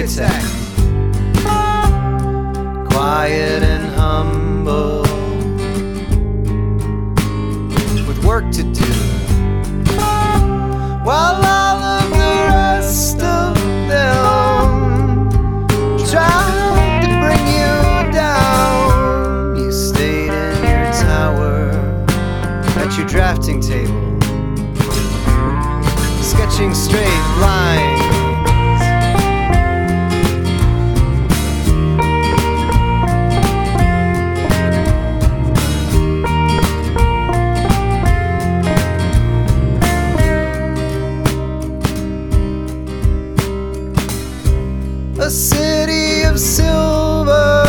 architect, quiet and humble, with work to do, while all of the rest of them tried to bring you down. You stayed in your tower at your drafting table, sketching straight lines. A city of silver,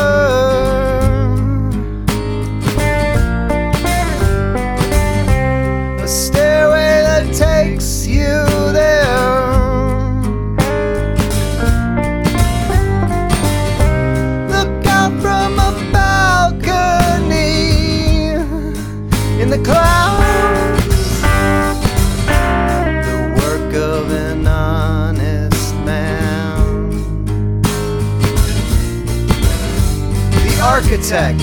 a stairway that takes you there. Look out from a balcony in the clouds, the work of an honest man. Architect,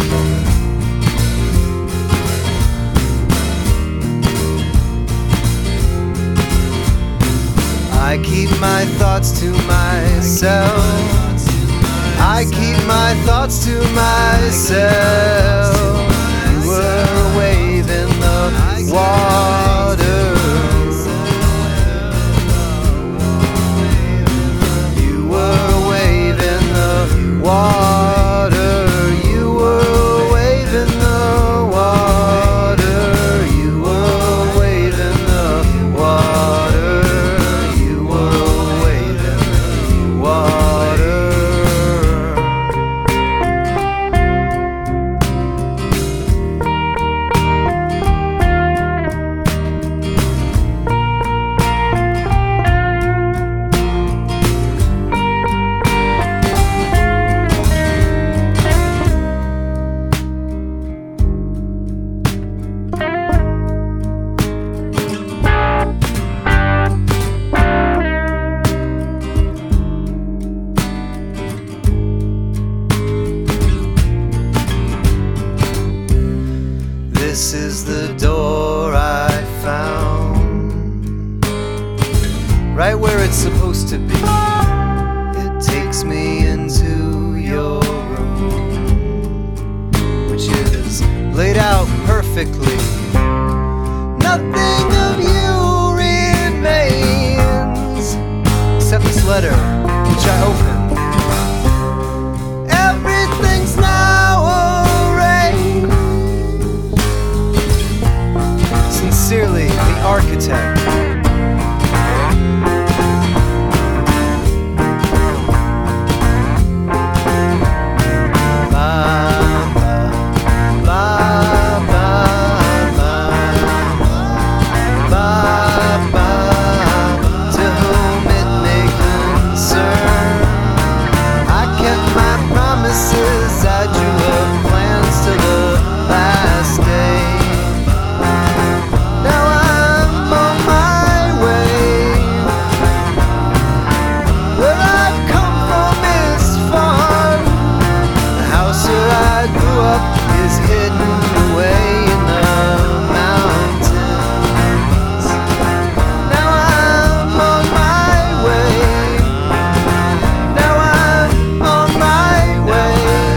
I keep my thoughts to myself. I keep my thoughts to myself. You were waving the water. You were waving the water. This is the door I found, right where it's supposed to be. It takes me into your room, which is laid out perfectly. Nothing of you remains except this letter, which I open. Everything's now arranged. Sincerely, the architect. To whom it may concern, I kept my promises. I drew up plans to the last day. Is hidden away in the mountains. Now I'm on my way. Now I'm on my way.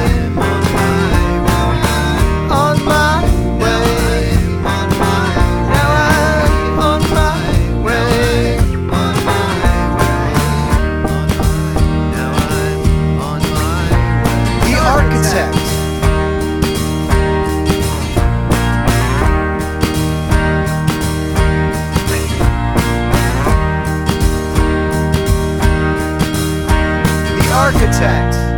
On my way. Now I'm on my way. Now I'm on my way. The architect. Architect.